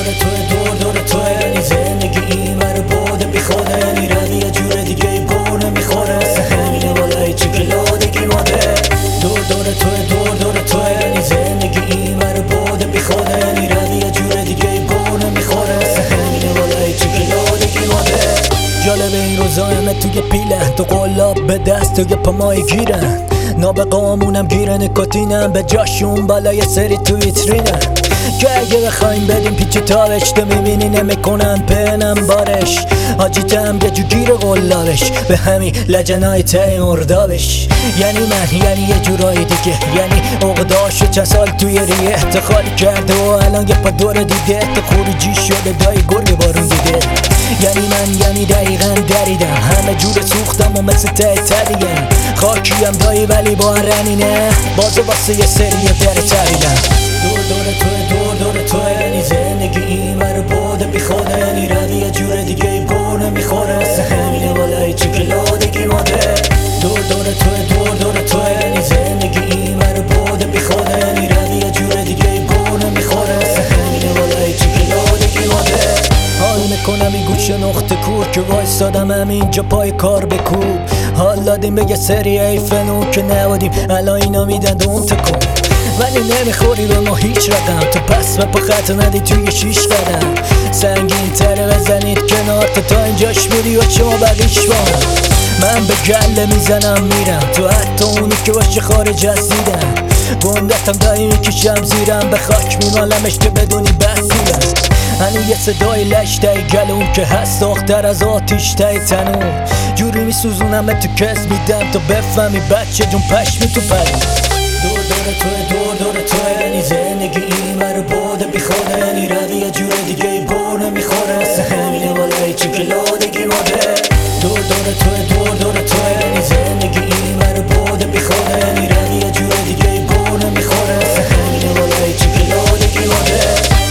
دور توه یعنی زندگی این ور بوده بی خوده، یعنی روی یه جور دیگه بور نمیخوره. همینه بالای چکلادگی ماده. دور توه یعنی زندگی این ور بوده بی خوده، یعنی روی یه جور دیگه بور نمیخوره. همینه بالای چکلادگی ماده. جالب این روزا همه توی پیله، تو قلاب به دست توی پامای گیرن، نابقامونم گیره نکاتینم به جاشون بالای سری تو ویترینه. که اگه بخوایم بدیم پیچ تابش تو میبینی نمیکنن پنم بارش. حاجیتم یه جو گیر قلابش به همین لجنای ته مردابش. یعنی من یعنی یه جورایی دیگه، یعنی عقداشو چند سال توی ریه خالی کرده و الان یه پا دور دیده خروجی شده دای گرگ بارون دیده. یعنی من یعنی دقیقا دریدم همه جور سوختم و مثل ته تدیم خاکیم دایی ولی با رنینه بازو واسه یه سری در تریدم. دور توه یعنی زندگی این ور بوده بی خوده، یعنی روی یه جور دیگه بور نمیخوره. همینه بالای چکلادگی ماده. دور توه یعنی زندگی این ور بوده بی خوده، یعنی روی یه جور دیگه بور نمیخوره. همینه بالای چکلادگی ماده. حال میکنم این گوشه نقطه کور که وایسادم همینجا پای کار بکوب. حال دادیم به یه سری ایفنو که نبودیم الان اینا میدن دون تکون، ولی نمیخوری به ما هیچ رقم. تو پس و پا خط ندی توی 6 قدم سنگین تره بزنید کنار تا اینجاش بودی و شما بقیش بام. من به گله میزنم میرم تو حتی اونی که باشه خارج از دیدم. گندتم دایی میکشم زیرم به خاک میمالمش که بدونی بسیرم. هنو یه صدای لش تای گلوم که هست آختر از آتیش تای تنوم. جوری میسوزونم تو کس میدم تا بفهمی بچه جون پشمی تو پریم. دور توه یعنی زندگی این ور بوده بی خوده، یعنی روی یه جور دیگه بور نمیخوره. همینه بالای چکلادگی ماده. دور توه یعنی زندگی این ور بوده بی خوده، یعنی روی یه جور دیگه بور نمیخوره. همینه بالای چکلادگی ماده.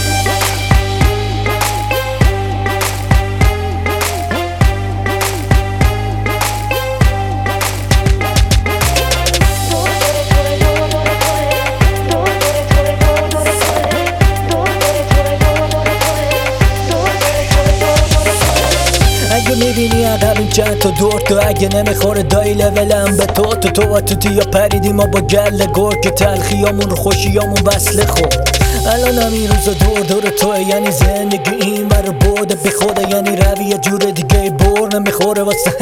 اگه میبینی عقبیم چند تا دور تو اگه نمیخوره دایی لولم به تو و یا پریدیم ما با گل گرگ که تلخیامون رو خوشیامون وصله خورد. الان هم این روزا دور توه یعنی زندگی این ور بوده بی خوده، یعنی روی یه جور دیگه بور نمیخوره. واسه